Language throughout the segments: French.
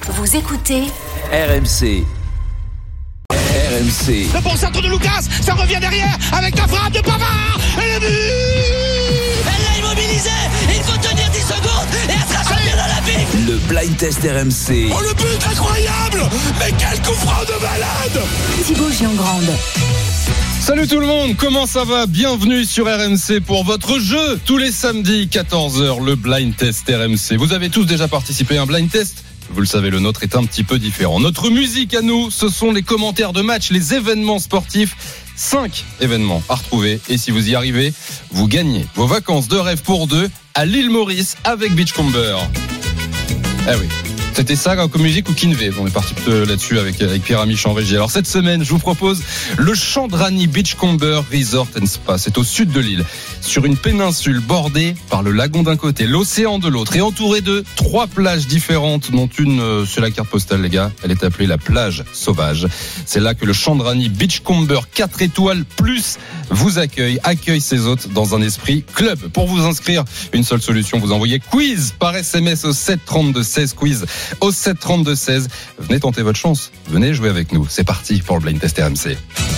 Vous écoutez RMC. RMC. Le bon centre de Lucas, ça revient derrière avec la frappe de Pavard et le but. Elle l'a immobilisé, il faut tenir 10 secondes et elle sera championne olympique. Le blind test RMC. Oh, le but incroyable. Mais quel coup franc de malade. Thibaut Giangrande. Salut tout le monde, comment ça va ? Bienvenue sur RMC pour votre jeu tous les samedis 14h, le blind test RMC. Vous avez tous déjà participé à un blind test ? Vous le savez, le nôtre est un petit peu différent. Notre musique à nous, ce sont les commentaires de match, les événements sportifs. 5 événements à retrouver. Et si vous y arrivez, vous gagnez vos vacances de rêve pour deux à l'île Maurice avec Beachcomber. Ah oui. C'était ça comme musique ou Kinvé. On est parti là-dessus avec Pierre-Ami en régie. Alors cette semaine, je vous propose le Chandrani Beachcomber Resort and Spa. C'est au sud de l'île, sur une péninsule bordée par le lagon d'un côté, l'océan de l'autre, et entourée de 3 plages différentes, dont une sur la carte postale, les gars. Elle est appelée la plage sauvage. C'est là que le Chandrani Beachcomber 4 étoiles plus vous accueille ses hôtes dans un esprit club. Pour vous inscrire, une seule solution, vous envoyez quiz par SMS au 732-16 quiz. Au 732-16, venez tenter votre chance, venez jouer avec nous. C'est parti pour le blind test RMC.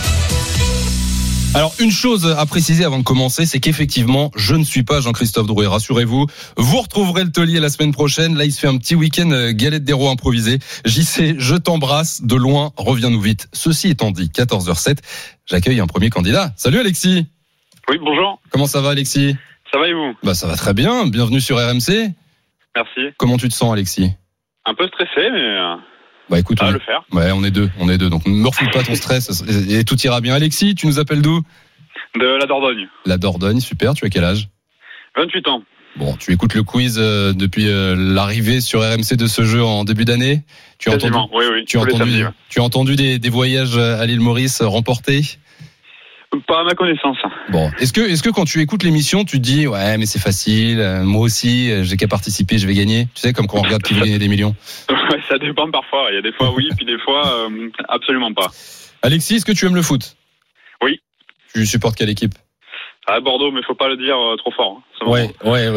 Alors une chose à préciser avant de commencer, c'est qu'effectivement je ne suis pas Jean-Christophe Drouet, rassurez-vous. Vous retrouverez le taulier la semaine prochaine. Là il se fait un petit week-end galette d'héros improvisé. JC, je t'embrasse de loin, reviens-nous vite. Ceci étant dit, 14h07, j'accueille un premier candidat. Salut Alexis. Oui, bonjour. Comment ça va Alexis ? Ça va et vous ? Ça va très bien, bienvenue sur RMC. Merci. Comment tu te sens Alexis ? Un peu stressé, mais écoute, ça va le faire. Ouais, on est deux. Donc ne me refous pas ton stress et tout ira bien. Alexis, tu nous appelles d'où ? De la Dordogne. La Dordogne, super. Tu as quel âge ? 28 ans. Bon, tu écoutes le quiz depuis l'arrivée sur RMC de ce jeu en début d'année. Tu as entendu, oui. Tu as entendu des voyages à l'île Maurice remportés ? Pas à ma connaissance. Bon, est-ce que quand tu écoutes l'émission, tu te dis ouais, mais c'est facile, moi aussi, j'ai qu'à participer, je vais gagner. Tu sais, comme quand on regarde qui veut gagner des millions. Ouais, ça dépend parfois. Il y a des fois oui, puis des fois absolument pas. Alexis, est-ce que tu aimes le foot ? Oui. Tu supportes quelle équipe ? À Bordeaux, mais faut pas le dire trop fort. Ouais.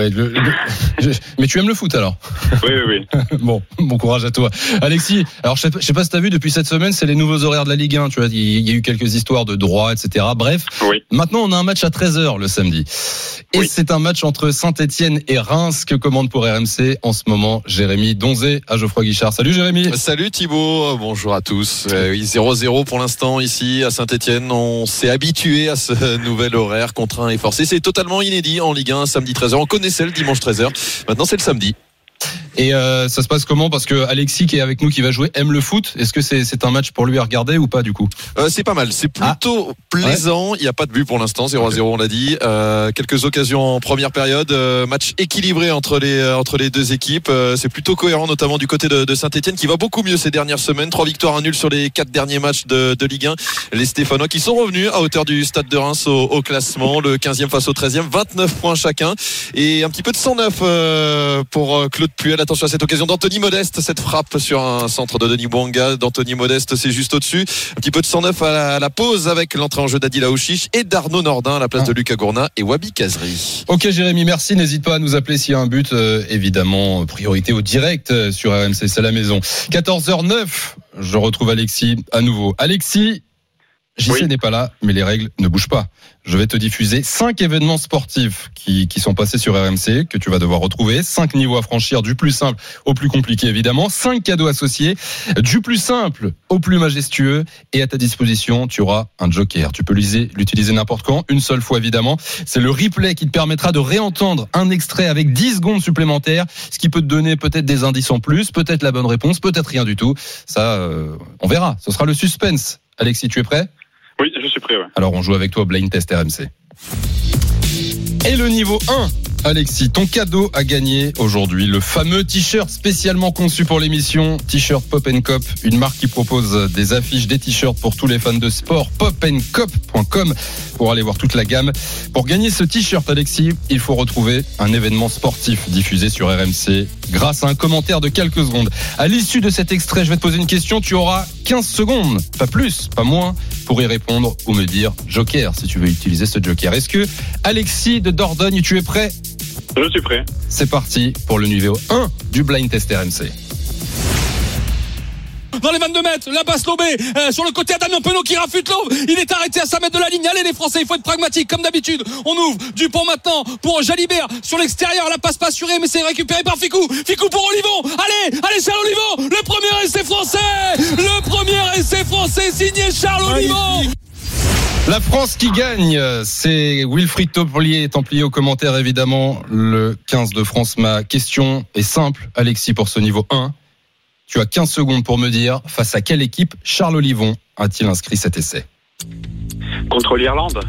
Mais tu aimes le foot alors ? Oui. Bon courage à toi. Alexis, alors je sais pas si t'as vu, depuis cette semaine, c'est les nouveaux horaires de la Ligue 1. Tu vois, il y a eu quelques histoires de droits, etc. Bref, oui. Maintenant on a un match à 13h le samedi. Et c'est un match entre Saint-Etienne et Reims que commande pour RMC en ce moment Jérémy Donzé à Geoffroy Guichard. Salut Jérémy. Salut Thibaut, bonjour à tous. 0-0 pour l'instant ici à Saint-Etienne. On s'est habitué à ce nouvel horaire contraint et forcé. C'est totalement inédit en Ligue 1, samedi 13h. On connaissait le dimanche 13h. Maintenant c'est le samedi. Et ça se passe comment ? Parce que Alexis qui est avec nous, qui va jouer, aime le foot. Est-ce que c'est un match pour lui à regarder ou pas du coup ? C'est pas mal, c'est plutôt plaisant. Il n'y a pas de but pour l'instant, 0-0 on l'a dit. Quelques occasions en première période, match équilibré entre les deux équipes. C'est plutôt cohérent, notamment du côté de Saint-Etienne qui va beaucoup mieux ces dernières semaines. 3 victoires, 1 nul sur les 4 derniers matchs de Ligue 1. Les Stéphanois qui sont revenus à hauteur du Stade de Reims au classement, le 15e face au 13e, 29 points chacun. Et un petit peu de 109 pour Claude Puel. Attention à cette occasion d'Anthony Modeste, cette frappe sur un centre de Denis Bouanga d'Anthony Modeste, c'est juste au-dessus. Un petit peu de 109 à la pause avec l'entrée en jeu d'Adil Aouchiche et d'Arnaud Nordin à la place de Lucas Gourna et Wabi Kazri. Ok Jérémy, merci. N'hésite pas à nous appeler s'il y a un but. Évidemment, priorité au direct sur RMC, c'est la maison. 14h09, je retrouve Alexis à nouveau. Alexis, JC n'est pas là, mais les règles ne bougent pas. Je vais te diffuser 5 événements sportifs qui sont passés sur RMC, que tu vas devoir retrouver. 5 niveaux à franchir, du plus simple au plus compliqué évidemment. 5 cadeaux associés, du plus simple au plus majestueux. Et à ta disposition, tu auras un joker. Tu peux l'utiliser n'importe quand, une seule fois évidemment. C'est le replay qui te permettra de réentendre un extrait avec 10 secondes supplémentaires, ce qui peut te donner peut-être des indices en plus, peut-être la bonne réponse, peut-être rien du tout. Ça, on verra. Ce sera le suspense. Alexis, tu es prêt ? Oui, je suis prêt, ouais. Alors, on joue avec toi au Blind Test RMC. Et le niveau 1, Alexis, ton cadeau à gagner aujourd'hui, le fameux t-shirt spécialement conçu pour l'émission, t-shirt Pop & Cop, une marque qui propose des affiches, des t-shirts pour tous les fans de sport, popandcop.com pour aller voir toute la gamme. Pour gagner ce t-shirt, Alexis, il faut retrouver un événement sportif diffusé sur RMC grâce à un commentaire de quelques secondes. À l'issue de cet extrait, je vais te poser une question, tu auras 15 secondes, pas plus, pas moins, pour y répondre ou me dire joker si tu veux utiliser ce joker. Est-ce que Alexis de Dordogne, tu es prêt ? Je suis prêt. C'est parti pour le niveau 1 du Blind Test RMC. dans les 22 mètres. La passe lobée sur le côté à Damien Penaud qui rafute l'aube. Il est arrêté à 5 mètres de la ligne. Allez les Français, il faut être pragmatique comme d'habitude. On ouvre Dupont maintenant pour Jalibert sur l'extérieur. La passe pas assurée mais c'est récupéré par Ficou. Ficou pour Olivon. Allez Charles Olivon. Le premier essai français. Le premier essai français signé Charles Olivon. La France qui gagne, c'est Wilfried Templier aux commentaires évidemment, le 15 de France. Ma question est simple, Alexis, pour ce niveau 1. Tu as 15 secondes pour me dire face à quelle équipe Charles Olivon a-t-il inscrit cet essai? Contre l'Irlande.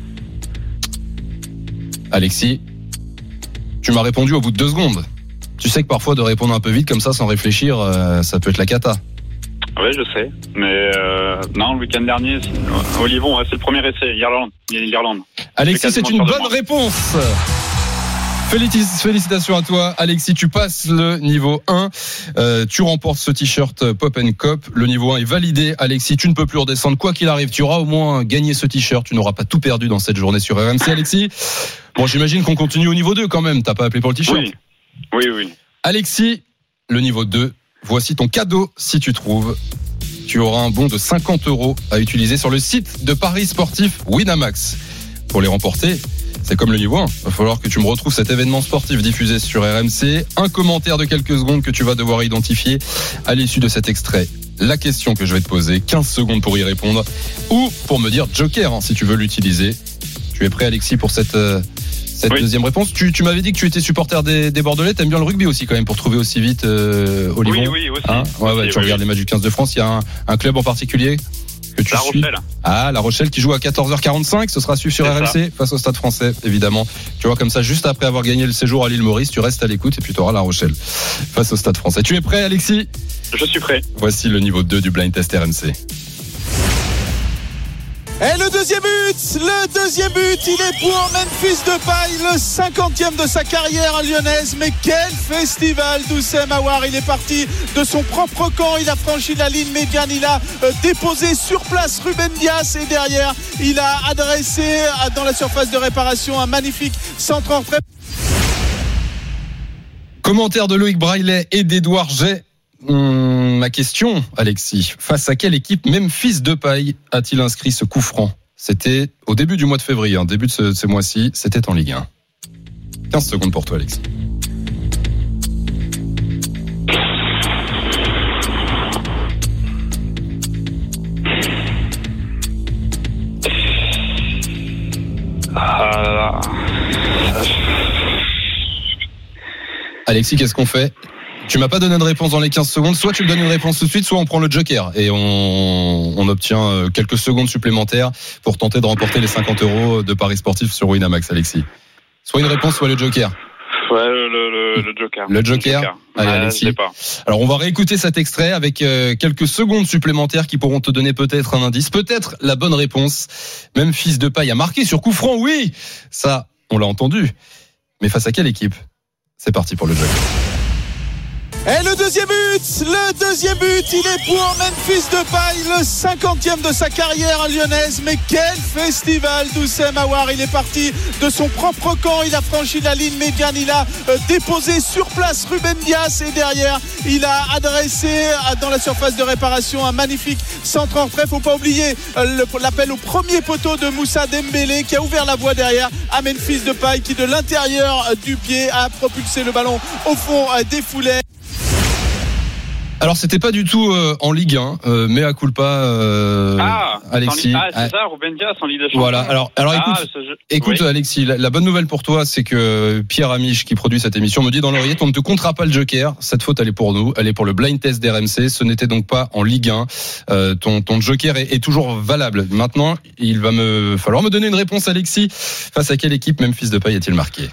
Alexis, tu m'as répondu au bout de 2 secondes. Tu sais que parfois de répondre un peu vite comme ça sans réfléchir, ça peut être la cata. Oui, je sais. Mais non, le week-end dernier, Olivon, c'est le premier essai. L'Irlande. Alexis, c'est une bonne réponse. Félicitations à toi, Alexis. Tu passes le niveau 1. Tu remportes ce t-shirt Pop & Cop. Le niveau 1 est validé. Alexis, tu ne peux plus redescendre. Quoi qu'il arrive, tu auras au moins gagné ce t-shirt. Tu n'auras pas tout perdu dans cette journée sur RMC, Alexis. Bon, j'imagine qu'on continue au niveau 2 quand même. T'as pas appelé pour le t-shirt? Oui. Alexis, le niveau 2. Voici ton cadeau si tu trouves. Tu auras un bon de 50 € à utiliser sur le site de Paris Sportif Winamax. Pour les remporter, c'est comme le niveau 1. Il va falloir que tu me retrouves cet événement sportif diffusé sur RMC. Un commentaire de quelques secondes que tu vas devoir identifier à l'issue de cet extrait. La question que je vais te poser, 15 secondes pour y répondre. Ou pour me dire Joker, si tu veux l'utiliser. Tu es prêt, Alexis, pour cette deuxième réponse? Tu m'avais dit que tu étais supporter des Bordelais. T'aimes bien le rugby aussi quand même pour trouver aussi vite Olivon. Oui, aussi. Hein tu regardes les matchs du 15 de France. Il y a un club en particulier que tu suis? Rochelle. La Rochelle qui joue à 14h45. Ce sera suivi sur RMC face au Stade Français, évidemment. Tu vois, comme ça, juste après avoir gagné le séjour à l'île Maurice, tu restes à l'écoute et puis tu auras La Rochelle face au Stade Français. Tu es prêt, Alexis? Je suis prêt. Voici le niveau 2 du Blind Test RMC. Et le deuxième but, il est pour Memphis Depay, le 50e de sa carrière lyonnaise. Mais quel festival d'Oussem Aouar. Il est parti de son propre camp, il a franchi la ligne médiane, il a déposé sur place Ruben Dias et derrière, il a adressé dans la surface de réparation un magnifique centre en retrait. Commentaire de Loïc Braillet et d'Edouard Jay. Ma question, Alexis, face à quelle équipe Memphis Depay a-t-il inscrit ce coup franc? C'était au début du mois de février, début de ce mois-ci, c'était en Ligue 1. 15 secondes pour toi, Alexis. Alexis, qu'est-ce qu'on fait? Tu m'as pas donné de réponse dans les 15 secondes. Soit tu me donnes une réponse tout de suite, soit on prend le Joker et on obtient quelques secondes supplémentaires pour tenter de remporter les 50 € de Paris Sportif sur Winamax, Alexis. Soit une réponse, soit le Joker. Ouais, le Joker. Le Joker. Allez, Alexis. Je sais pas. Alors, on va réécouter cet extrait avec quelques secondes supplémentaires qui pourront te donner peut-être un indice, peut-être la bonne réponse. Memphis Depay a marqué sur coup franc, oui. Ça, on l'a entendu. Mais face à quelle équipe? C'est parti pour le Joker. Et le deuxième but, il est pour Memphis Depay, le 50e de sa carrière lyonnaise. Mais quel festival d'Oussem Aouar. Il est parti de son propre camp, il a franchi la ligne médiane, il a déposé sur place Ruben Dias et derrière, il a adressé dans la surface de réparation un magnifique centre en retrait. Faut pas oublier l'appel au premier poteau de Moussa Dembélé qui a ouvert la voie derrière à Memphis Depay qui de l'intérieur du pied a propulsé le ballon au fond des foulées. Alors c'était pas du tout en Ligue 1, mais à culpa Alexis. C'est ça, Ruben Dias en Ligue des Champions. Voilà. Alors écoute oui. Alexis, la bonne nouvelle pour toi, c'est que Pierre Amiche qui produit cette émission me dit dans l'oreillette, on ne te comptera pas le Joker. Cette faute elle est pour nous, elle est pour le blind test d'RMC. Ce n'était donc pas en Ligue 1. Ton Joker est toujours valable. Maintenant, il va me falloir me donner une réponse, Alexis. Face à quelle équipe Memphis Depay a-t-il marqué?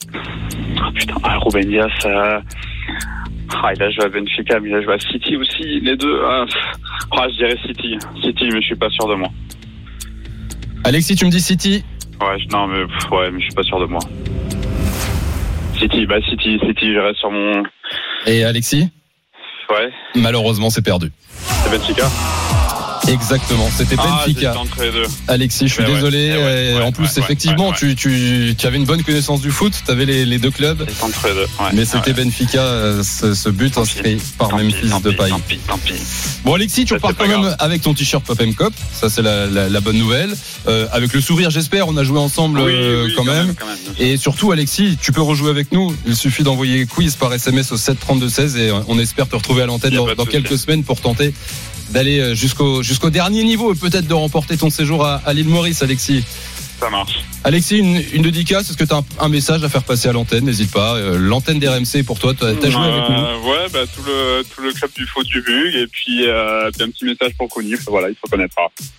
Ruben Dias. Il a joué à Benfica, mais il a joué à City aussi, les deux. Je dirais City, mais je suis pas sûr de moi. Alexis, tu me dis City? Mais je suis pas sûr de moi. City, je reste sur mon... Et Alexis? Ouais. Malheureusement, c'est perdu. C'est Benfica. Exactement, c'était Benfica. Entre les deux. Alexis, je suis désolé. En plus, effectivement, tu avais une bonne connaissance du foot. Tu avais les deux clubs. Entre les deux. Mais c'était Benfica, ce but inscrit par Memphis Depay. Tant pis. Bon, Alexis, tu repars quand même avec ton t-shirt Pop & Cop. Ça, c'est la bonne nouvelle. Avec le sourire, j'espère. On a joué ensemble quand même. Et surtout, Alexis, tu peux rejouer avec nous. Il suffit d'envoyer quiz par SMS au 732-16 et on espère te retrouver à l'antenne dans quelques semaines pour tenter d'aller jusqu'au dernier niveau et peut-être de remporter ton séjour à l'île Maurice, Alexis. Ça marche. Alexis, une dédicace, est-ce que tu as un message à faire passer à l'antenne? N'hésite pas, l'antenne d'RMC pour toi, tu as joué avec nous. Ouais, tout le club du foot du Bug et puis un petit message pour Kounif, voilà, il se reconnaîtra.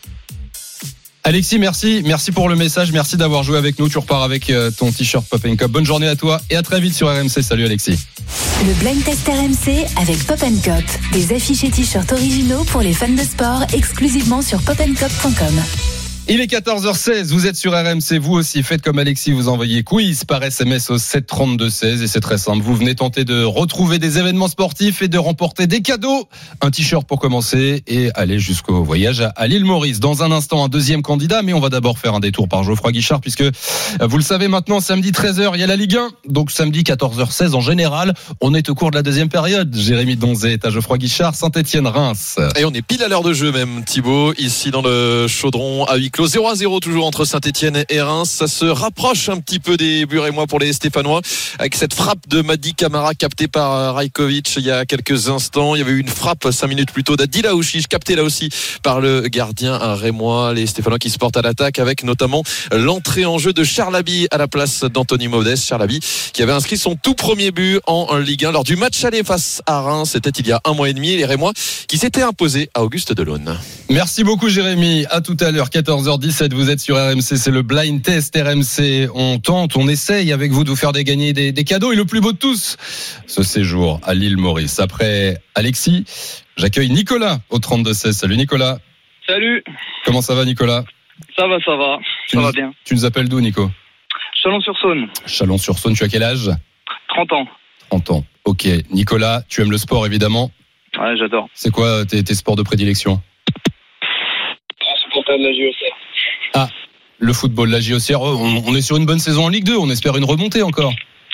Alexis, merci pour le message, merci d'avoir joué avec nous, tu repars avec ton t-shirt Pop & Cop. Bonne journée à toi et à très vite sur RMC. Salut Alexis. Le Blind Test RMC avec Pop & Cop. Des affiches et t-shirts originaux pour les fans de sport exclusivement sur popandcop.com. Il est 14h16, vous êtes sur RMC, vous aussi faites comme Alexis, vous envoyez quiz par SMS au 732-16 et c'est très simple, vous venez tenter de retrouver des événements sportifs et de remporter des cadeaux, un t-shirt pour commencer et aller jusqu'au voyage à l'île Maurice. Dans un instant, un deuxième candidat, mais on va d'abord faire un détour par Geoffroy Guichard puisque vous le savez maintenant, samedi 13h, il y a la Ligue 1, donc samedi 14h16 en général, on est au cours de la deuxième période. Jérémy Donzé est à Geoffroy Guichard, Saint-Etienne-Reims. Et on est pile à l'heure de jeu même, Thibaut, ici dans le Chaudron à huis clos. 0-0 toujours entre Saint-Etienne et Reims. Ça se rapproche un petit peu des Burémois pour les Stéphanois avec cette frappe de Madi Camara captée par Rajkovic il y a quelques instants. Il y avait eu une frappe 5 minutes plus tôt d'Adil Aouchiche captée là aussi par le gardien rémois. Les Stéphanois qui se portent à l'attaque avec notamment l'entrée en jeu de Charlaby à la place d'Anthony Modeste. Charlaby qui avait inscrit son tout premier but en Ligue 1 lors du match aller face à Reims. C'était il y a un mois et demi. Les Rémois qui s'étaient imposés à Auguste Delaune. Merci beaucoup Jérémy. À tout à l'heure, 14h17, vous êtes sur RMC, c'est le Blind Test RMC. On tente, on essaye avec vous de vous faire gagner des cadeaux et le plus beau de tous, ce séjour à l'île Maurice. Après Alexis, j'accueille Nicolas au 32-16. Salut Nicolas. Salut. Comment ça va Nicolas? Ça va bien. Tu nous appelles d'où Nico? Chalon-sur-Saône. Chalon-sur-Saône, tu as quel âge? 30 ans. 30 ans, ok. Nicolas, tu aimes le sport évidemment? Ouais, j'adore. C'est quoi tes sports de prédilection? Supporter de la JOCR. Ah, le football, la JOCR, on est sur une bonne saison en Ligue 2, on espère une remontée encore.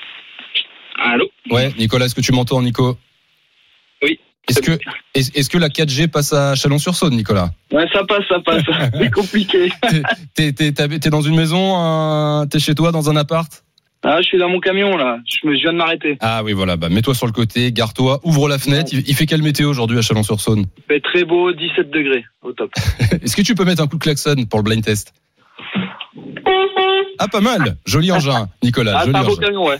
Allô? Ouais, Nicolas, est-ce que tu m'entends, Nico? Oui. Est-ce que la 4G passe à Chalon-sur-Saône, Nicolas? Ouais, ça passe. C'est compliqué. T'es dans une maison, t'es chez toi, dans un appart? Ah, je suis dans mon camion, là. Je viens de m'arrêter. Ah oui, voilà, mets-toi sur le côté, gare-toi, ouvre la fenêtre. Il fait quelle météo aujourd'hui à Chalon-sur-Saône? Il fait très beau, 17 degrés, au top. Est-ce que tu peux mettre un coup de klaxon pour le blind test? Ah, pas mal. Joli engin, Nicolas. Ah, joli c'est un beau engin. camion, ouais.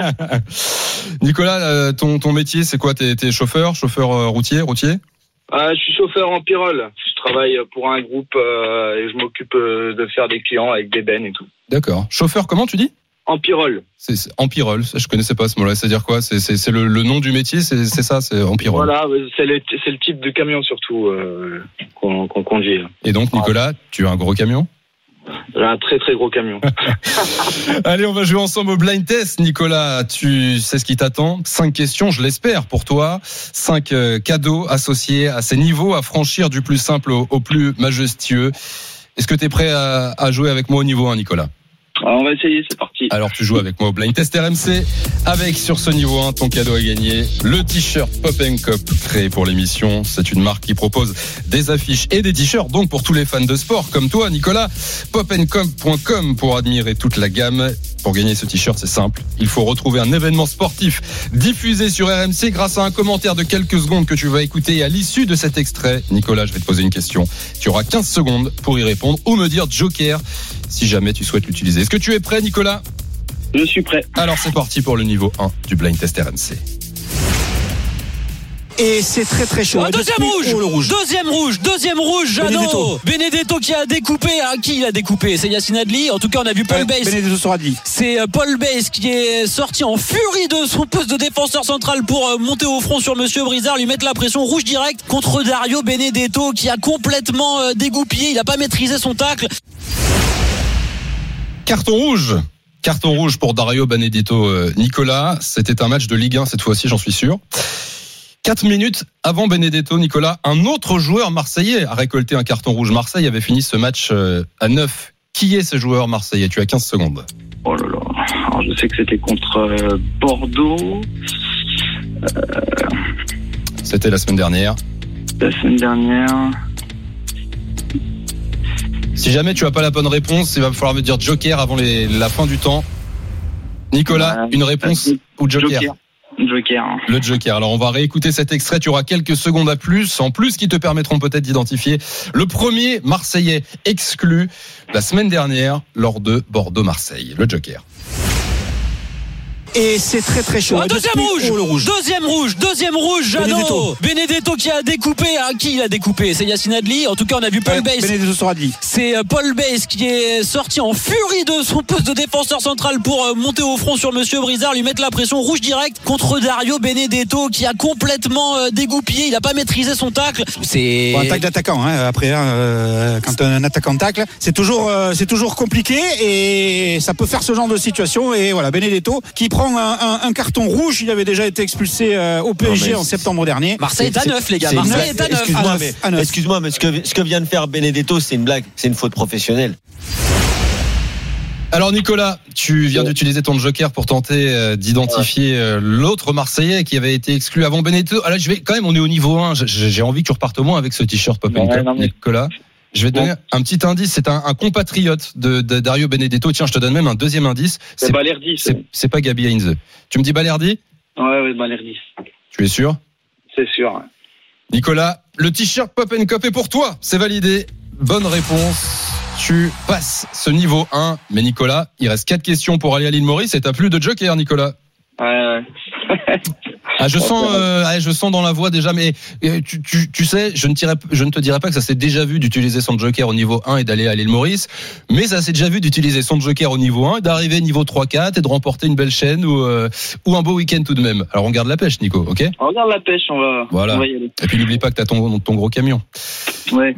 Nicolas, ton métier, c'est quoi? T'es chauffeur routier? Je suis chauffeur en Pyrol. Je travaille pour un groupe et je m'occupe de faire des clients avec des bennes et tout. D'accord. Chauffeur, comment tu dis? En Pyrol. C'est en Pyrol. Je connaissais pas ce mot-là. C'est-à-dire quoi? C'est le nom du métier. C'est ça. C'est en Pyrol. Voilà, c'est le type de camion surtout qu'on conduit. Et donc, Nicolas, tu as un gros camion? Un très très gros camion. Allez, on va jouer ensemble au blind test. Nicolas, tu sais ce qui t'attend. 5 questions, je l'espère pour toi. 5 cadeaux associés à ces niveaux à franchir du plus simple au plus majestueux. Est-ce que tu es prêt à jouer avec moi au niveau 1, Nicolas? Alors, on va essayer, c'est parti. Alors tu joues avec moi au Blind Test RMC avec sur ce niveau 1 ton cadeau à gagner, le t-shirt Pop & Cop créé pour l'émission. C'est une marque qui propose des affiches et des t-shirts donc pour tous les fans de sport comme toi Nicolas. popandcop.com pour admirer toute la gamme. Pour gagner ce t-shirt, c'est simple. Il faut retrouver un événement sportif diffusé sur RMC grâce à un commentaire de quelques secondes que tu vas écouter à l'issue de cet extrait. Nicolas, je vais te poser une question. Tu auras 15 secondes pour y répondre ou me dire Joker si jamais tu souhaites l'utiliser. Est-ce que tu es prêt, Nicolas? Je suis prêt. Alors c'est parti pour le niveau 1 du Blind Test RMC. Et c'est très très chaud. Deuxième rouge, Jeannot. Benedetto qui a découpé. Qui il a découpé? C'est Yacine Adli. En tout cas, on a vu Paul Bass. Benedetto sur Adli. C'est Paul Bass qui est sorti en furie de son poste de défenseur central pour monter au front sur Monsieur Brizard, lui mettre la pression. Rouge direct contre Dario Benedetto qui a complètement dégoupillé. Il n'a pas maîtrisé son tacle. Carton rouge pour Dario Benedetto. Nicolas, c'était un match de Ligue 1 cette fois-ci, j'en suis sûr. 4 minutes avant Benedetto, Nicolas, un autre joueur marseillais a récolté un carton rouge. Marseille avait fini ce match à 9. Qui est ce joueur marseillais ? Tu as 15 secondes. Oh là là. Alors, je sais que c'était contre Bordeaux. C'était la semaine dernière. Si jamais tu n'as pas la bonne réponse, il va falloir me dire joker avant la fin du temps. Nicolas, une réponse ou joker ? Joker. Le joker. Alors on va réécouter cet extrait. Tu auras quelques secondes en plus qui te permettront peut-être d'identifier le premier Marseillais exclu la semaine dernière lors de Bordeaux-Marseille. Le joker. Et c'est très très chaud. Deuxième rouge, Jeannot. Benedetto qui a découpé. Qui l'a découpé ? C'est Yacine Adli. En tout cas, on a vu Paul Bass. Benedetto sera dit. C'est Paul Bass qui est sorti en furie de son poste de défenseur central pour monter au front sur Monsieur Brizard, lui mettre la pression, rouge direct contre Dario Benedetto qui a complètement dégoupillé. Il n'a pas maîtrisé son tacle. C'est un tacle d'attaquant. Après, quand un attaquant tacle, c'est toujours compliqué et ça peut faire ce genre de situation. Et voilà, Benedetto qui prend un carton rouge. Il avait déjà été expulsé au PSG en septembre dernier. Marseille est à 9, les gars. Marseille est à 9. Excuse-moi, mais ce que vient de faire Benedetto, c'est une blague. C'est une faute professionnelle. Alors Nicolas, tu viens d'utiliser ton joker pour tenter d'identifier l'autre Marseillais qui avait été exclu avant Benedetto. Alors on est au niveau 1. J'ai envie que tu repartes au moins avec ce t-shirt Pop & Cup, Nicolas. Je vais te donner un petit indice. C'est un compatriote de Dario Benedetto. Tiens, je te donne même un deuxième indice. C'est Balerdi. C'est pas Gabi Heinze. Tu me dis Balerdi ? Ouais, Balerdi. Tu es sûr ? C'est sûr. Nicolas, le t-shirt Pop & Cup est pour toi. C'est validé. Bonne réponse. Tu passes ce niveau 1. Mais Nicolas, il reste 4 questions pour aller à l'île Maurice et t'as plus de joker, Nicolas. Ouais. Je sens dans la voix déjà, mais tu sais, je ne te dirais pas que ça s'est déjà vu d'utiliser son joker au niveau 1 et d'aller à l'île Maurice, mais ça s'est déjà vu d'utiliser son joker au niveau 1 et d'arriver niveau 3-4 et de remporter une belle chaîne ou un beau week-end tout de même. Alors on garde la pêche, Nico, ok ? On garde la pêche, on va y aller. Et puis n'oublie pas que t'as ton gros camion. Ouais.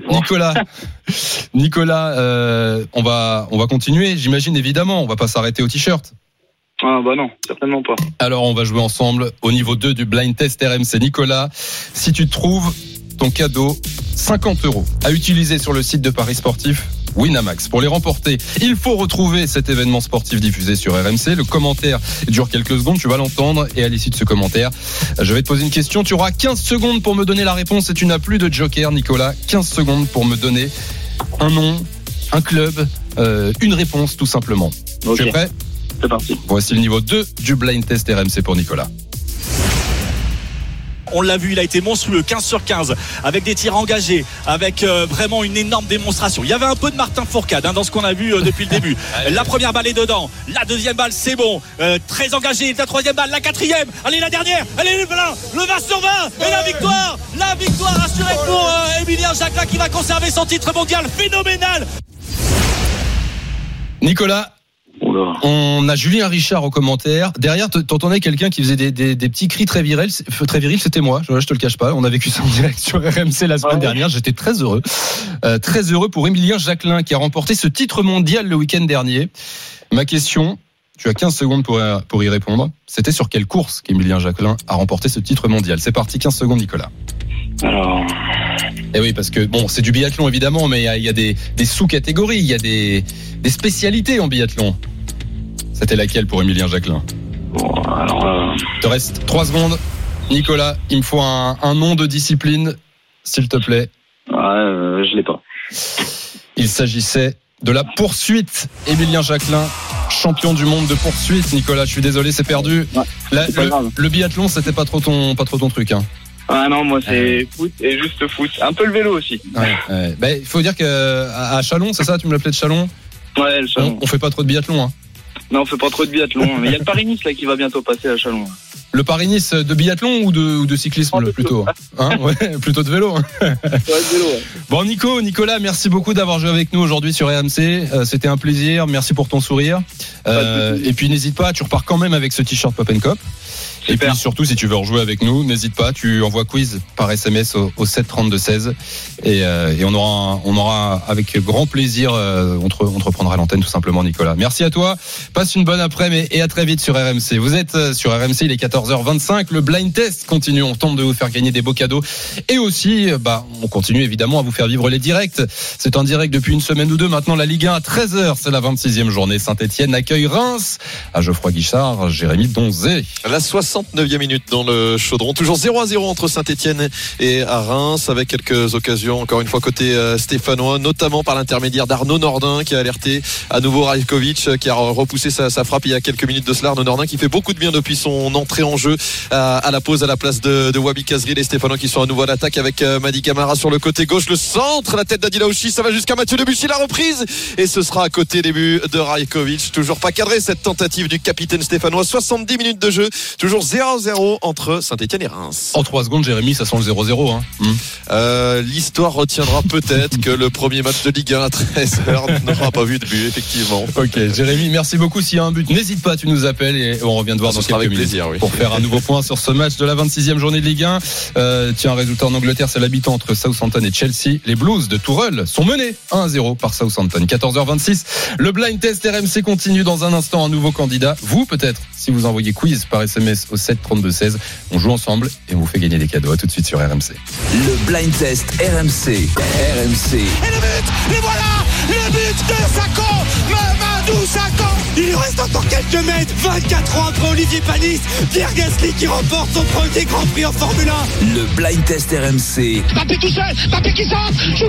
Nicolas, on va continuer, j'imagine évidemment, on va pas s'arrêter au t-shirt. Ah bah non, certainement pas. Alors on va jouer ensemble au niveau 2 du blind test RMC. Nicolas, si tu trouves ton cadeau, 50 € à utiliser sur le site de Paris Sportif Winamax. Pour les remporter, il faut retrouver cet événement sportif diffusé sur RMC. Le commentaire dure quelques secondes, tu vas l'entendre, et à l'issue de ce commentaire, je vais te poser une question. Tu auras 15 secondes pour me donner la réponse et tu n'as plus de joker, Nicolas. 15 secondes pour me donner un nom, un club, une réponse tout simplement. Okay. Tu es prêt ? C'est parti. Voici le niveau 2 du blind test RMC pour Nicolas. On l'a vu, il a été monstrueux, 15 sur 15, avec des tirs engagés, avec vraiment une énorme démonstration. Il y avait un peu de Martin Fourcade dans ce qu'on a vu depuis le début. La première balle est dedans, la deuxième balle c'est bon, très engagé, la troisième balle, la quatrième, allez la dernière, allez le 20 sur 20, et la victoire assurée pour Emilien Jacquelin qui va conserver son titre mondial phénoménal. Nicolas, on a Julien Richard au commentaire. Derrière, t'entendais quelqu'un qui faisait des petits cris très virils. C'était moi. Je te le cache pas. On a vécu ça en direct sur RMC la semaine dernière. J'étais très heureux. Très heureux pour Emilien Jacquelin qui a remporté ce titre mondial le week-end dernier. Ma question, tu as 15 secondes pour y répondre. C'était sur quelle course qu'Emilien Jacquelin a remporté ce titre mondial ? C'est parti, 15 secondes, Nicolas. Alors... Eh oui, parce que bon, c'est du biathlon évidemment, mais il y a des sous-catégories, il y a des spécialités en biathlon. C'était laquelle pour Emilien Jacquelin ? Bon, alors... Il te reste 3 secondes. Nicolas, il me faut un nom de discipline, s'il te plaît. Ouais, je l'ai pas. Il s'agissait de la poursuite. Emilien Jacquelin, champion du monde de poursuite. Nicolas, je suis désolé, c'est perdu. Ouais, le biathlon, c'était pas trop ton truc, hein. Ah non, moi c'est foot et juste foot. Un peu le vélo aussi. Ouais. Ben, il faut dire qu'à Chalon, c'est ça, tu me l'appelais de Chalon ? Ouais, le Chalon. On fait pas trop de biathlon, hein. Non, on fait pas trop de biathlon. Mais il y a le Paris-Nice là qui va bientôt passer à Chalon. Le Paris-Nice de biathlon ou de cyclisme plutôt, hein, ouais, plutôt de vélo. Ouais, de vélo, ouais. Bon, Nicolas, merci beaucoup d'avoir joué avec nous aujourd'hui sur RMC. C'était un plaisir. Merci pour ton sourire. Et puis n'hésite pas, tu repars quand même avec ce t-shirt Pop & Cup. Et puis surtout, si tu veux rejouer avec nous, n'hésite pas, tu envoies quiz par SMS au 7 32 16 et on aura avec grand plaisir, on te reprendra l'antenne tout simplement, Nicolas. Merci à toi, passe une bonne après-midi et à très vite sur RMC. Vous êtes sur RMC, il est 14h25, le blind test continue, on tente de vous faire gagner des beaux cadeaux et aussi on continue évidemment à vous faire vivre les directs. C'est en direct depuis une semaine ou deux maintenant, la Ligue 1 à 13h, c'est la 26e journée. Saint-Etienne accueille Reims à Geoffroy Guichard, Jérémy Donzé. La 69e minute dans le chaudron, toujours 0-0 entre Saint-Etienne et à Reims, avec quelques occasions encore une fois côté stéphanois, notamment par l'intermédiaire d'Arnaud Nordin qui a alerté à nouveau Rajkovic, qui a repoussé sa frappe il y a quelques minutes de cela. Arnaud Nordin qui fait beaucoup de bien depuis son entrée en jeu à la pause à la place de Wabi Kazri. Les Stéphanois qui sont à nouveau à l'attaque avec Madi Camara sur le côté gauche, le centre, la tête d'Adil Aouchi, ça va jusqu'à Mathieu Debuchy, la reprise et ce sera à côté des buts de Rajkovic. Toujours pas cadré cette tentative du capitaine stéphanois. 70 minutes de jeu, toujours 0-0 entre Saint-Etienne et Reims. En 3 secondes, Jérémy, ça sent le 0-0 L'histoire retiendra peut-être que le premier match de Ligue 1 à 13h n'aura pas vu de but, effectivement. Ok, Jérémy, merci beaucoup. S'il y a un but, n'hésite pas, tu nous appelles et on revient te voir dans quelques minutes plaisir, oui. pour faire un nouveau point sur ce match de la 26e journée de Ligue 1. Tiens, un résultat en Angleterre, c'est l'habitant entre Southampton et Chelsea. Les Blues de Tourelle sont menés 1-0 par Southampton. 14h26, le blind test RMC continue dans un instant. Un nouveau candidat, vous peut-être, si vous envoyez quiz par SMS au 7 32 16. On joue ensemble et on vous fait gagner des cadeaux. À tout de suite sur RMC. Le blind test RMC. RMC. Et le but, et voilà, le but de Sakho, Mamadou Sakho. Il lui reste encore quelques mètres. 24 ans après Olivier Panis, Pierre Gasly qui remporte son premier Grand Prix en Formule 1. Le blind test RMC. Mbappé tout seul, Mbappé qui centre,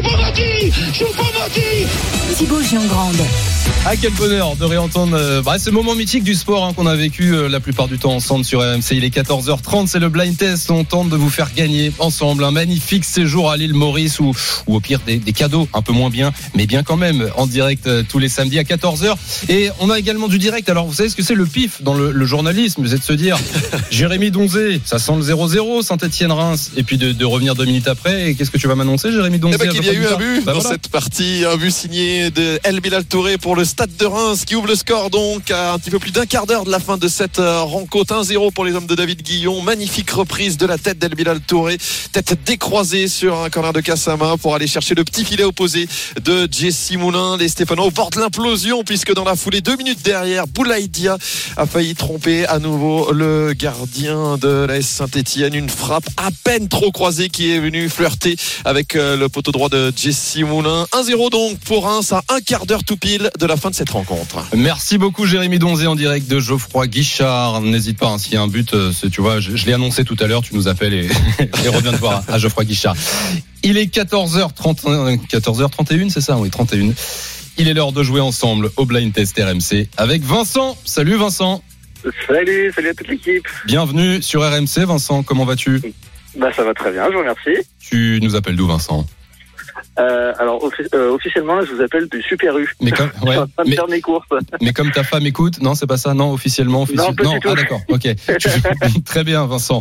Choupo-Moting. Thibaut Giangrande. Ah, quel bonheur de réentendre ce moment mythique du sport qu'on a vécu la plupart du temps ensemble sur RMC. Il est 14h30, c'est le blind test. On tente de vous faire gagner ensemble un magnifique séjour à l'île Maurice ou au pire des cadeaux, un peu moins bien, mais bien quand même, en direct tous les samedis à 14h. Et on a également du direct. Alors vous savez ce que c'est le pif dans le journalisme, c'est de se dire Jérémy Donzé, ça sent le 0-0, Saint-Etienne-Reims, et puis de revenir 2 minutes après. Et qu'est-ce que tu vas m'annoncer, Jérémy Donzé? Il y a eu un but dans cette partie, un but signé de El Bilal Touré pour le Stade de Reims qui ouvre le score donc à un petit peu plus d'un quart d'heure de la fin de cette rencontre. 1-0 pour les hommes de David Guillon. Magnifique reprise de la tête d'El Bilal Touré, tête décroisée sur un corner de Kassama pour aller chercher le petit filet opposé de Jesse Moulin. Les Stéphanois au bord de l'implosion puisque dans la foulée 2 minutes derrière, Boulaïdia a failli tromper à nouveau le gardien de l'AS Saint-Etienne. Une frappe à peine trop croisée qui est venue flirter avec le poteau droit de Jesse Moulin. 1-0 donc pour Reims à un quart d'heure tout pile de la fin de cette rencontre. Merci beaucoup Jérémy Donzé en direct de Geoffroy Guichard. N'hésite pas, s'il y a un but, tu vois, je l'ai annoncé tout à l'heure, tu nous appelles et reviens te voir à Geoffroy Guichard. Il est 14h31, c'est ça? Oui, 31. Il est l'heure de jouer ensemble au blind test RMC avec Vincent. Salut Vincent. Salut à toute l'équipe. Bienvenue sur RMC Vincent, comment vas-tu? Ça va très bien, je vous remercie. Tu nous appelles d'où Vincent? Alors officiellement là, je vous appelle du Super U. Mais comme, ouais, je suis en train de faire mes courses. Mais comme ta femme écoute, non, c'est pas ça, non, officiellement. Non, ah d'accord, ok. Très bien, Vincent.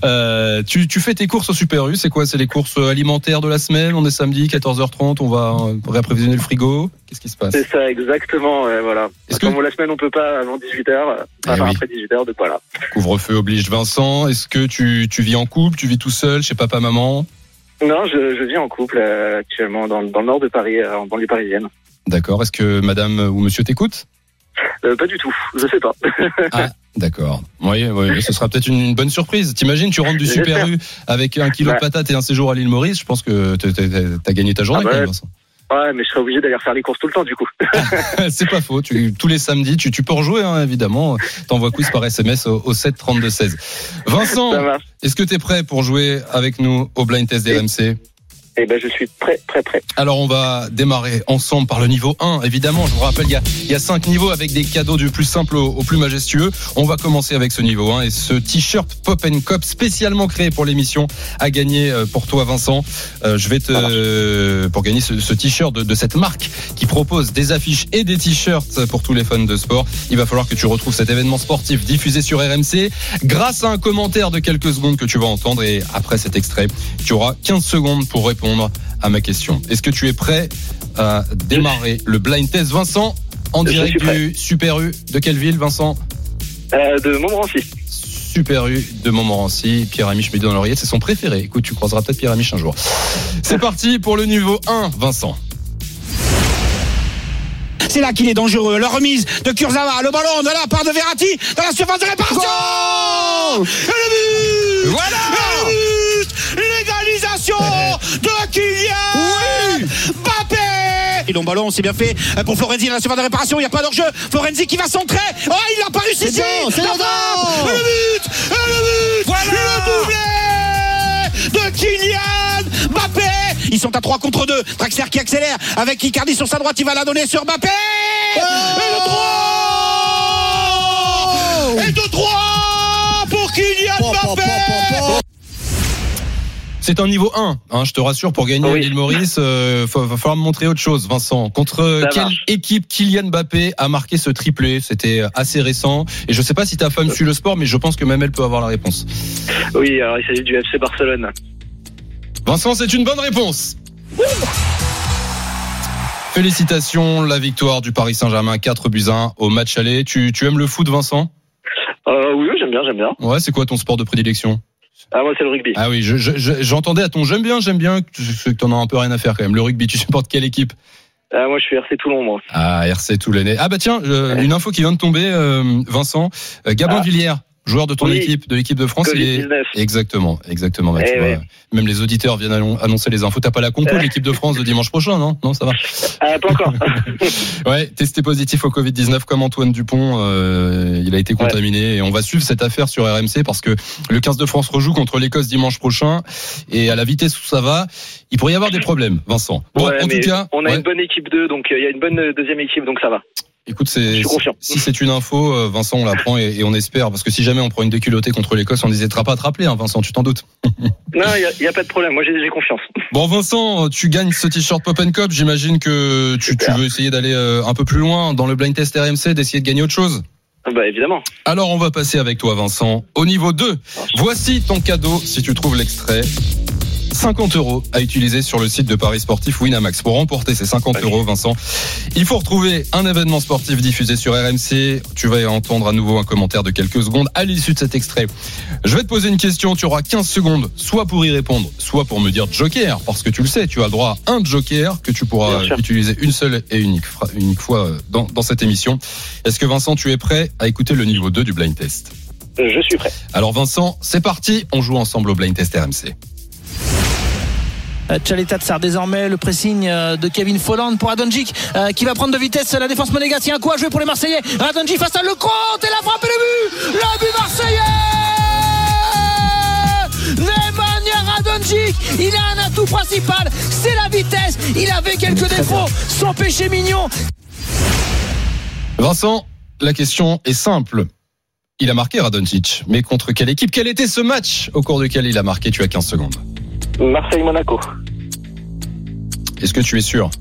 Tu fais tes courses au Super U, c'est quoi? C'est les courses alimentaires de la semaine. On est samedi, 14h30, on va réapprovisionner le frigo. Qu'est-ce qui se passe? C'est ça, exactement. Voilà. Comme la semaine, on peut pas avant 18h. Enfin, oui. Après 18h, donc voilà. Couvre-feu oblige, Vincent. Est-ce que tu vis en couple? Tu vis tout seul, chez papa, maman? Non, je vis en couple actuellement dans le nord de Paris, en banlieue parisienne. D'accord. Est-ce que madame ou monsieur t'écoute? Pas du tout, je sais pas. Ah, d'accord. Oui, ce sera peut-être une bonne surprise. T'imagines, tu rentres du Super U avec 1 kilo de patates et un séjour à l'île Maurice. Je pense que t'as gagné ta journée quand même, Vincent. Ouais, mais je serais obligé d'aller faire les courses tout le temps, du coup. C'est pas faux. Tous les samedis, tu peux rejouer, hein, évidemment. T'envoies quiz par SMS au 7 32 16. Vincent, est-ce que t'es prêt pour jouer avec nous au blind test d'RMC? Eh ben, je suis prêt. Alors, on va démarrer ensemble par le niveau 1. Évidemment, je vous rappelle, il y a 5 niveaux avec des cadeaux du plus simple au plus majestueux. On va commencer avec ce niveau 1 et ce t-shirt Pop & Cop spécialement créé pour l'émission à gagner pour toi, Vincent. Je vais pour gagner ce t-shirt de cette marque qui propose des affiches et des t-shirts pour tous les fans de sport. Il va falloir que tu retrouves cet événement sportif diffusé sur RMC grâce à un commentaire de quelques secondes que tu vas entendre, et après cet extrait, tu auras 15 secondes pour répondre à ma question. Est-ce que tu es prêt à démarrer le blind test, Vincent, en direct du Super U? De quelle ville, Vincent? De Montmorency. Super U de Montmorency. Pierre Amiche met dans l'oreillette, c'est son préféré. Écoute, tu croiseras peut-être Pierre Amiche un jour. C'est parti pour le niveau 1, Vincent. C'est là qu'il est dangereux. La remise de Kurzawa, le ballon de la part de Verratti dans la surface de réparation. Et le but. Voilà. Et le but. L'égalisation de Kylian Mbappé. Et le ballon, c'est bien fait pour Florenzi dans la surface de réparation. Il n'y a pas d'enjeu. Florenzi qui va centrer. Oh, il n'a pas réussi. C'est bon, c'est la frappe. Et le but. Et le but. Voilà. Le doublé de Kylian Mbappé. Ils sont à 3 contre 2. Draxler qui accélère avec Icardi sur sa droite. Il va la donner sur Mbappé. Et le 3. Et de 3 pour Kylian Mbappé. C'est un niveau 1, hein, je te rassure, pour gagner l'île Maurice, va falloir me montrer autre chose, Vincent. Contre quelle équipe Kylian Mbappé a marqué ce triplé? C'était assez récent. Et je sais pas si ta femme suit le sport, mais je pense que même elle peut avoir la réponse. Oui, alors il s'agit du FC Barcelone. Vincent, c'est une bonne réponse. Félicitations, la victoire du Paris Saint-Germain 4-1 au match aller. Tu aimes le foot, Vincent? Oui, j'aime bien. Ouais, c'est quoi ton sport de prédilection? Ah, moi, c'est le rugby. Ah oui, j'entendais à ton j'aime bien que t'en as un peu rien à faire quand même. Le rugby, tu supportes quelle équipe? Ah, moi, je suis RC Toulon, moi. Ah, RC Toulonnais. Ah bah tiens, une info qui vient de tomber, Vincent. Gabin Villiers, joueur de ton équipe, de l'équipe de France, il est exactement. Bah, tu vois, même les auditeurs viennent annoncer les infos. T'as pas la compo de l'équipe de France de dimanche prochain, non? Non, ça va. Pas encore. Ouais, testé positif au Covid-19 comme Antoine Dupont, il a été contaminé et on va suivre cette affaire sur RMC parce que le 15 de France rejoue contre l'Écosse dimanche prochain et à la vitesse où ça va, il pourrait y avoir des problèmes, Vincent. Bon, en tout cas, on a une bonne équipe 2, donc il y a une bonne deuxième équipe, donc ça va. Écoute, si c'est une info, Vincent, on la prend et on espère, parce que si jamais on prend une déculottée contre l'Écosse, on n'hésitera pas à te rappeler, hein, Vincent, tu t'en doutes. Non, il y a pas de problème, moi j'ai confiance. Bon, Vincent, tu gagnes ce t-shirt Pop & Cop, j'imagine que tu veux essayer d'aller un peu plus loin dans le blind test RMC, d'essayer de gagner autre chose. Bah évidemment. Alors on va passer avec toi, Vincent, au niveau 2. Voici ton cadeau, si tu trouves l'extrait. 50 € à utiliser sur le site de Paris Sportif Winamax. Pour remporter ces 50 €, Vincent, il faut retrouver un événement sportif diffusé sur RMC. Tu vas entendre à nouveau un commentaire de quelques secondes à l'issue de cet extrait. Je vais te poser une question, tu auras 15 secondes, soit pour y répondre, soit pour me dire joker, parce que tu le sais, tu as le droit à un joker que tu pourras utiliser une seule et unique fois dans cette émission. Est-ce que Vincent, tu es prêt à écouter le niveau 2 du blind test? Je suis prêt. Alors Vincent, c'est parti, on joue ensemble au blind test RMC. Tchaleta sert désormais le pressing de Kevin Folland pour Radonjic qui va prendre de vitesse la défense monégasque. Il y a un coup à jouer pour les Marseillais. Radonjic face à Lecomte et la frappe et le but marseillais. Nemanja Radonjic, il a un atout principal, c'est la vitesse. Il avait quelques défauts, son péché mignon. Vincent, la question est simple. Il a marqué Radonjic, mais contre quelle équipe? Quel était ce match au cours duquel il a marqué? Tu as 15 secondes. Marseille-Monaco. Est-ce que tu es sûr?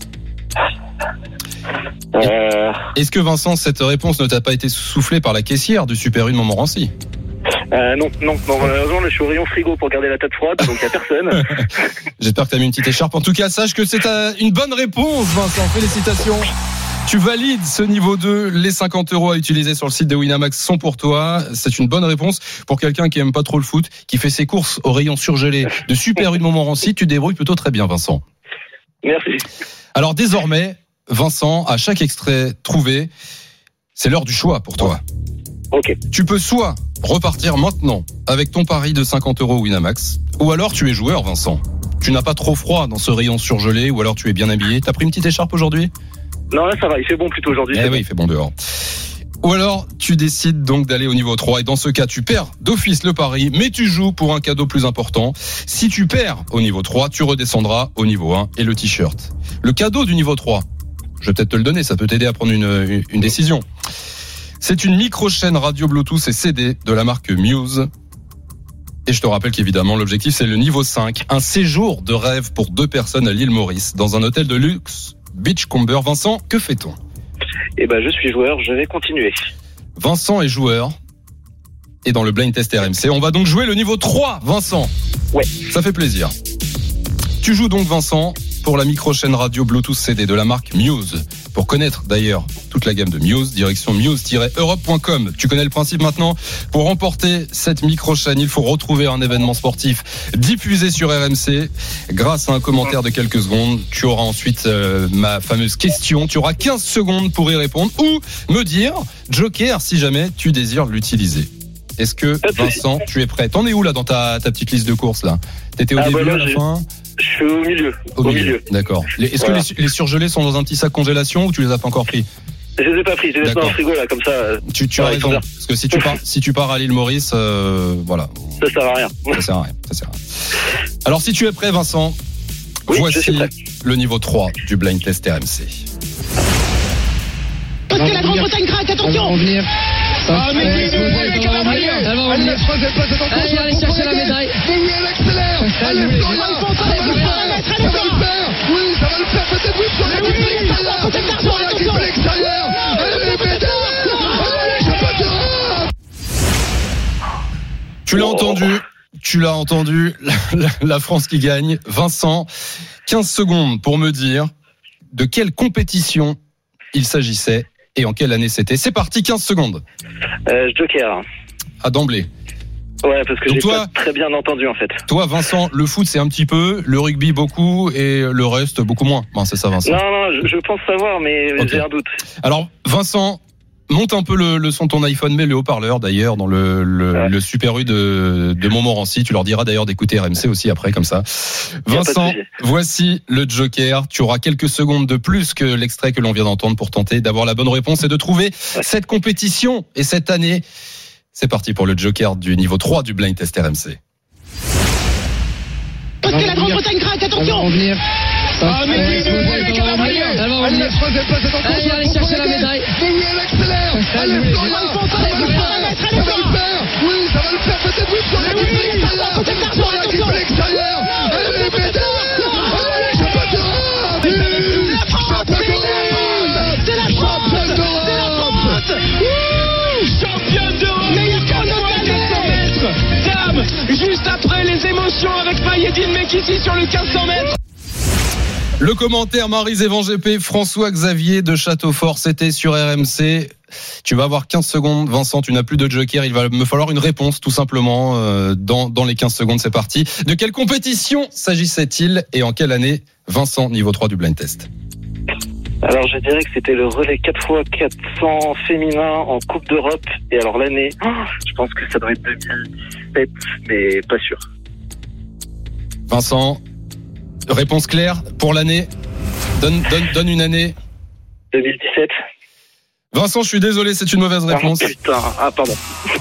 Est-ce que Vincent, cette réponse ne t'a pas été soufflée par la caissière du Super U de Montmorency? Non, malheureusement, je suis au rayon frigo pour garder la tête froide, donc il n'y a personne. J'espère que tu as mis une petite écharpe. En tout cas, sache que c'est une bonne réponse, Vincent. Félicitations. Tu valides ce niveau 2, les 50 € à utiliser sur le site de Winamax sont pour toi. C'est une bonne réponse pour quelqu'un qui aime pas trop le foot, qui fait ses courses au rayon surgelé de Super U de Montmorency. Tu débrouilles plutôt très bien, Vincent. Merci. Alors désormais, Vincent, à chaque extrait trouvé, c'est l'heure du choix pour toi. Ok. Tu peux soit repartir maintenant avec ton pari de 50 € Winamax, ou alors tu es joueur, Vincent. Tu n'as pas trop froid dans ce rayon surgelé, ou alors tu es bien habillé. T'as pris une petite écharpe aujourd'hui? Non, là ça va, il fait bon plutôt aujourd'hui. Oui, il fait bon dehors. Ou alors, tu décides donc d'aller au niveau 3 et dans ce cas, tu perds d'office le pari, mais tu joues pour un cadeau plus important. Si tu perds au niveau 3, tu redescendras au niveau 1 et le t-shirt. Le cadeau du niveau 3, je vais peut-être te le donner, ça peut t'aider à prendre une décision. C'est une micro-chaîne radio Bluetooth et CD de la marque Muse. Et je te rappelle qu'évidemment, l'objectif, c'est le niveau 5, un séjour de rêve pour 2 personnes à l'île Maurice, dans un hôtel de luxe Beachcomber. Vincent, que fait-on? Je suis joueur, je vais continuer. Vincent est joueur. Et dans le blind test RMC, on va donc jouer le niveau 3, Vincent. Ouais. Ça fait plaisir. Tu joues donc, Vincent, pour la micro-chaîne radio Bluetooth CD de la marque Muse. Pour connaître d'ailleurs toute la gamme de Muse, direction muse-europe.com. Tu connais le principe maintenant. Pour remporter cette micro-chaîne, il faut retrouver un événement sportif diffusé sur RMC. Grâce à un commentaire de quelques secondes, tu auras ensuite ma fameuse question. Tu auras 15 secondes pour y répondre ou me dire Joker si jamais tu désires l'utiliser. Est-ce que Vincent, tu es prêt? T'en es où là dans ta petite liste de courses là? T'étais au début, à la fin? Je suis au milieu. Au milieu. D'accord. Est-ce que les surgelés sont dans un petit sac congélation ou tu les as pas encore pris? Je les ai pas pris, je les laisse dans le frigo là, comme ça. Tu as raison. Parce que si tu pars à l'île Maurice, voilà. Ça sert à rien. Ça sert à rien. Alors si tu es prêt, Vincent, voici le niveau 3 du blind test RMC. Parce que la Grande-Bretagne craque, attention. On va revenir. Mais qui nous voit avec la Allez, allez chercher la médaille. Mais oui, elle accélère. Allez, Florian, il faut entrer, il faut la mettre, allez, oui, ça va le faire, peut-être, oui, sur la qui fait l'extérieur. Allez, Tu l'as entendu, la France qui gagne. Vincent, 15 secondes pour me dire de quelle compétition il s'agissait et en quelle année c'était. C'est parti, 15 secondes. Joker. À d'emblée. Ouais, parce que j'ai pas très bien entendu en fait. Toi, Vincent, le foot c'est un petit peu, le rugby beaucoup et le reste beaucoup moins. Bon, c'est ça, Vincent. Non, je pense savoir, mais j'ai un doute. Alors, Vincent, monte un peu le son de ton iPhone, mets le haut-parleur d'ailleurs dans le Super U de Montmorency. Tu leur diras d'ailleurs d'écouter RMC aussi après, comme ça. Vincent, voici le Joker. Tu auras quelques secondes de plus que l'extrait que l'on vient d'entendre pour tenter d'avoir la bonne réponse et de trouver cette compétition et cette année. C'est parti pour le Joker du niveau 3 du blind test RMC. Parce que la Grande-Bretagne craque, attention. On va revenir. Mais qui nous voit avec la Allez, allez chercher la médaille. Mais oui, elle accélère. Allez, Florian, il faut entrer, il faut la mettre, allez, oui, ça va le faire, peut-être, oui, sur la qui fait l'extérieur. Allez, la France, c'est la France. Championne d'Europe. Meilleur chronomètre 400 mètres. Dame, juste après les émotions avec Mayedine Mekissi sur le 1500 mètres. Le commentaire Maryse Evan GP, François-Xavier de Châteaufort, c'était sur RMC. Tu vas avoir 15 secondes, Vincent, tu n'as plus de joker, il va me falloir une réponse tout simplement dans les 15 secondes, c'est parti. De quelle compétition s'agissait-il et en quelle année? Vincent, niveau 3 du blind test. Alors je dirais que c'était le relais 4x400 féminin en Coupe d'Europe. Et alors l'année, je pense que ça doit être 2017, mais pas sûr. Vincent, réponse claire pour l'année. Donne une année. 2017. Vincent, je suis désolé, c'est une mauvaise réponse. Putain, pardon.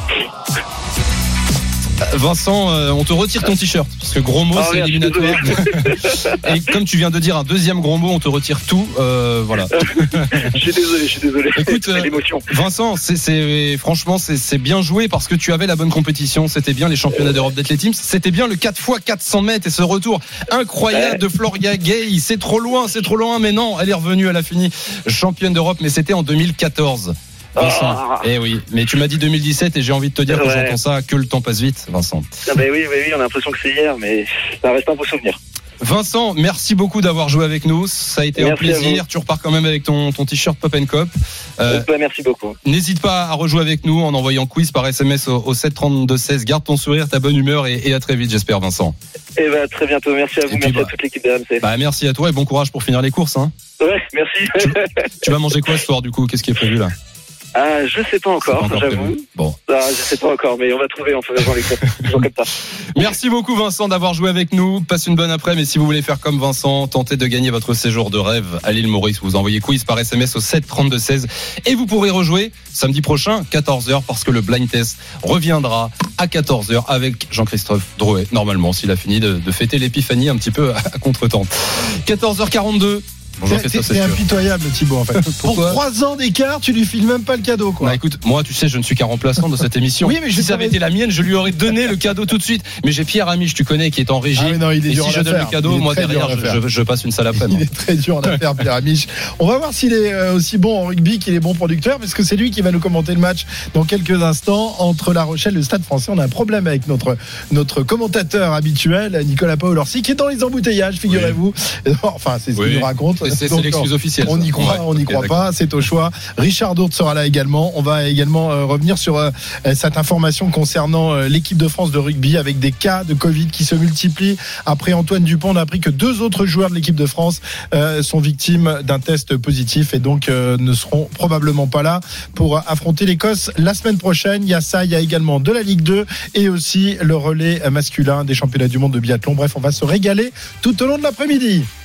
Vincent, on te retire ton t-shirt parce que gros mot c'est éliminatoire. Et comme tu viens de dire un deuxième gros mot, on te retire tout. Voilà. Je suis désolé. Écoute, Vincent, franchement c'est bien joué parce que tu avais la bonne compétition. C'était bien les championnats d'Europe d'athlétisme. C'était bien le 4x400 mètres et ce retour incroyable de Floria Gay. C'est trop loin, mais non, elle est revenue, elle a fini championne d'Europe, mais c'était en 2014. Vincent, oui, mais tu m'as dit 2017 et j'ai envie de te dire que j'entends ça, que le temps passe vite, Vincent. Oui, on a l'impression que c'est hier, mais ça reste un beau souvenir. Vincent, merci beaucoup d'avoir joué avec nous, ça a été un plaisir. Tu repars quand même avec ton t-shirt Pop & Cop. Merci beaucoup. N'hésite pas à rejouer avec nous en envoyant quiz par SMS au 732-16. Garde ton sourire, ta bonne humeur et à très vite, j'espère, Vincent. Et très bientôt. Merci à vous, merci à toute l'équipe de RMC. Merci à toi et bon courage pour finir les courses. Hein. Ouais, merci. Tu vas manger quoi ce soir du coup? Qu'est-ce qui est prévu là? Je sais pas encore, j'avoue. Bon. Je sais pas encore, mais on va trouver en faisant les courses. Toujours comme ça. Merci beaucoup Vincent d'avoir joué avec nous. Passe une bonne après-midi. Mais si vous voulez faire comme Vincent, tentez de gagner votre séjour de rêve à l'île Maurice. Vous envoyez quiz par SMS au 732-16 et vous pourrez rejouer samedi prochain 14h parce que le blind test reviendra à 14h avec Jean-Christophe Drouet. Normalement, s'il a fini de fêter l'épiphanie un petit peu à contre-temps. 14h42. Bonjour, c'est impitoyable Thibaut en fait. Pour 3 ans d'écart, tu lui files même pas le cadeau quoi. Écoute, moi tu sais, je ne suis qu'un remplaçant de cette émission. Oui, mais si ça avait été la mienne, je lui aurais donné le cadeau tout de suite. Mais j'ai Pierre Amiche, tu connais, qui est en régie. Et si je donne le cadeau, moi derrière, je passe une sale après-midi. Il est très dur à faire, Pierre Amiche. On va voir s'il est aussi bon en rugby qu'il est bon producteur, parce que c'est lui qui va nous commenter le match dans quelques instants entre La Rochelle et le Stade Français. On a un problème avec notre commentateur habituel, Nicolas Paolorsi, qui est dans les embouteillages, figurez-vous. Enfin, c'est ce qu'il nous raconte. C'est Donc, l'excuse officielle. On n'y croit, Ouais, on n'y croit pas. C'est au choix. Richard Dourte sera là également. On va également revenir sur cette information concernant l'équipe de France de rugby avec des cas de Covid qui se multiplient. Après Antoine Dupont, on a appris que 2 autres joueurs de l'équipe de France sont victimes d'un test positif et donc ne seront probablement pas là pour affronter l'Écosse la semaine prochaine. Il y a ça, il y a également de la Ligue 2 et aussi le relais masculin des championnats du monde de biathlon. Bref, on va se régaler tout au long de l'après-midi.